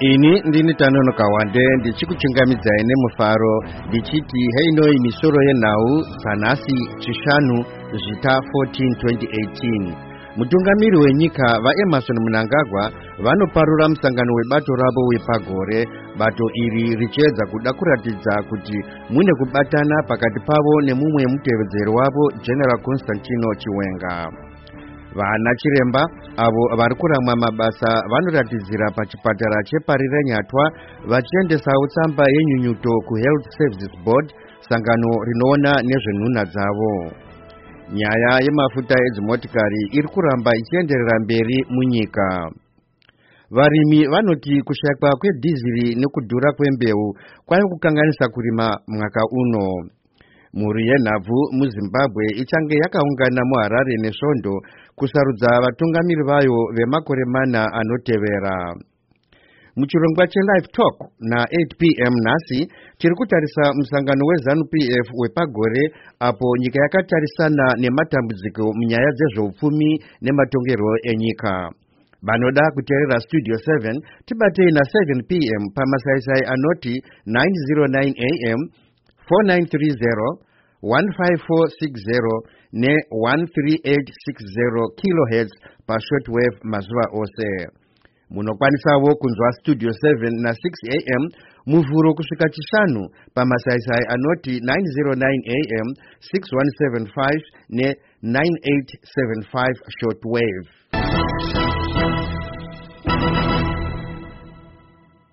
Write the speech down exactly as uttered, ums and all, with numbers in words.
Ini ndini tanono kawande ndichikuchingamiza ene mufaro ndichiti heino imisoro yenau panasi chishanu zita fourteen twenty eighteen. Mutungamiri wenyika va Emerson Mnangagwa vanoparura musangano webato ravo wepagore. Bato iri richedza kuda kuratidza kuti mune kubatana pakati pavo nemumwe mutevedzeri wavo General Constantino Chiwenga. Vana chiremba avo vari kuramwa mabasa vanoratidzira pachipatara cheparire Nyatwa vachiendesawo tsamba yenyunyuto kuHealth Services Board, sangano rinoona nezvenhunha dzavo. Nyaya yemafuta edzimotikari iri kuramba ichienderera mberi munyika. Varimi vanoti kushakwa kwedhiziri nekudhura kwembeu kwari kukanganisa kurima mwaka uno. Mhuri yenhabvu muZimbabwe ichange yakaungana muHarare nesvondo kusarudza vatungamiri vayo vemakore mana anotevera. Muchirongwa cheLive Talk na eight p m nhasi tiri kutarisa musangano weZANU-P F wepagore apo nyika yakatarisana nematambudziko munyaya dzezveupfumi nematongerwo enyika. Vanoda kuteerera Studio seven tibatei na seven p m pamasaisai anoti nine oh nine a m, four nine three zero, one five four six zero ne one three eight six zero kilohertz pa shortwave mazuva ose. Munokwanisawo kunzwa Studio seven na six a m muvhuro kusvika chishanu pamasaisai anoti nine oh nine a m, six one seven five ne nine eight seven five shortwave.